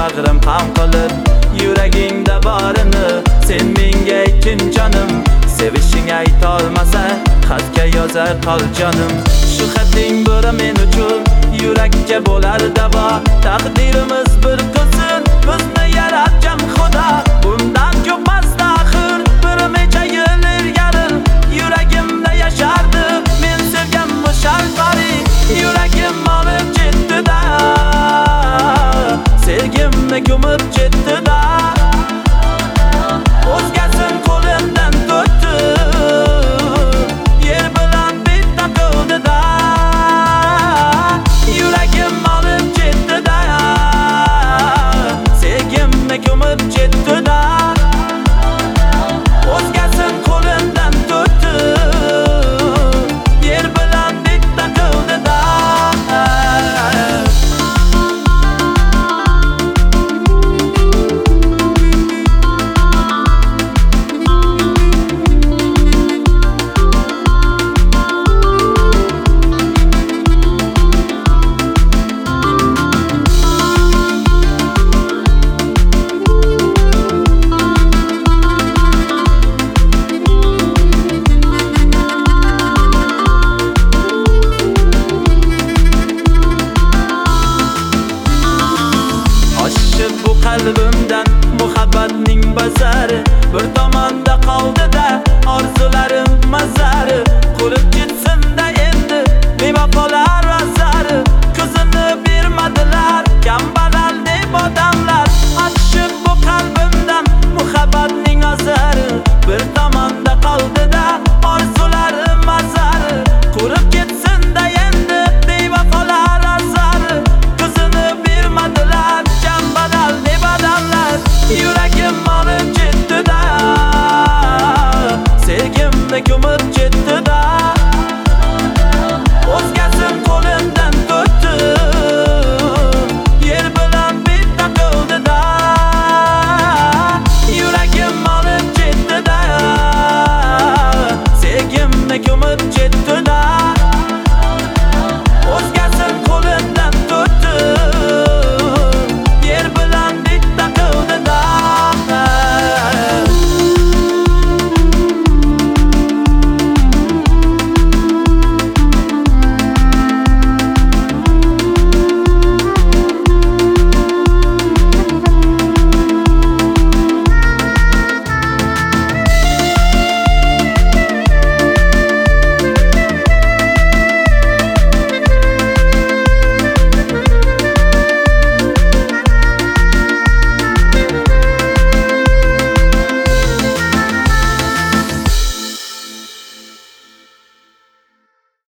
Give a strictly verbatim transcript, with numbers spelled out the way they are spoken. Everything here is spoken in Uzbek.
bag'rim ham qilib yuragingda borini sen menga aytgin jonim. Sevishing aytolmasa xatga yozar qol jonim. Shu xating bir men uchun yurakka bo'lar davo. Taqdirimiz bir qilsin bizni yaratgan Xudo. Bundan ko'pmasdi axir bir necha yil ilgari yuragimda yashardi men sevgan mushalqari. Yuragim olib ketdi-da, sevgimni ko'mib ketdi-da. O'zgasin qo'limdan tutdi, yer bilan bitta qildi-da. Yuragim olib ketdi-da, sevgimni ko'mib ketdi-da. O'zgasin qo'limdan tutdi, yer bilan bitta qildi-da. Bu qalbimdan muhabbatning bazari bir tomonda qoldi-da, orzularim mazari qurib